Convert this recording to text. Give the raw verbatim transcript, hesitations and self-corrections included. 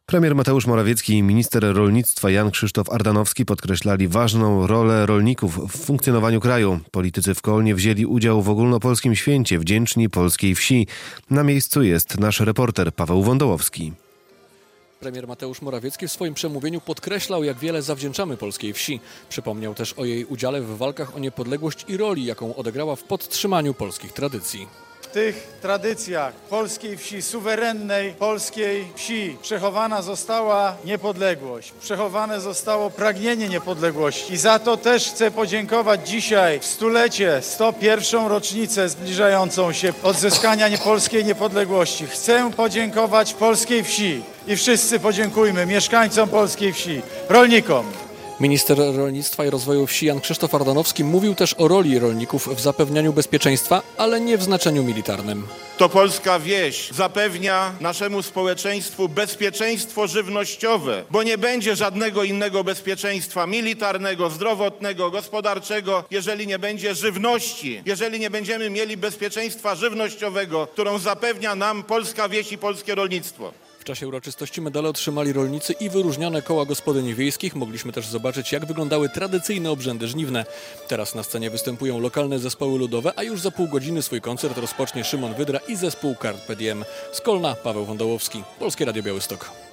Premier Mateusz Morawiecki i minister rolnictwa Jan Krzysztof Ardanowski podkreślali ważną rolę rolników w funkcjonowaniu kraju. Politycy w Kolnie wzięli udział w ogólnopolskim święcie wdzięczni polskiej wsi. Na miejscu jest nasz reporter Paweł Wądołowski. Premier Mateusz Morawiecki w swoim przemówieniu podkreślał, jak wiele zawdzięczamy polskiej wsi. Przypomniał też o jej udziale w walkach o niepodległość i roli, jaką odegrała w podtrzymaniu polskich tradycji. W tych tradycjach polskiej wsi, suwerennej polskiej wsi przechowana została niepodległość, przechowane zostało pragnienie niepodległości. I za to też chcę podziękować dzisiaj w stulecie, sto pierwszą rocznicę zbliżającą się odzyskania polskiej niepodległości. Chcę podziękować polskiej wsi i wszyscy podziękujmy mieszkańcom polskiej wsi, rolnikom. Minister rolnictwa i rozwoju wsi Jan Krzysztof Ardanowski mówił też o roli rolników w zapewnianiu bezpieczeństwa, ale nie w znaczeniu militarnym. To polska wieś zapewnia naszemu społeczeństwu bezpieczeństwo żywnościowe, bo nie będzie żadnego innego bezpieczeństwa militarnego, zdrowotnego, gospodarczego, jeżeli nie będzie żywności, jeżeli nie będziemy mieli bezpieczeństwa żywnościowego, którą zapewnia nam polska wieś i polskie rolnictwo. W czasie uroczystości medale otrzymali rolnicy i wyróżnione koła gospodyń wiejskich. Mogliśmy też zobaczyć, jak wyglądały tradycyjne obrzędy żniwne. Teraz na scenie występują lokalne zespoły ludowe, a już za pół godziny swój koncert rozpocznie Szymon Wydra i zespół Carpe Diem. Z Kolna Paweł Wądołowski, Polskie Radio Białystok.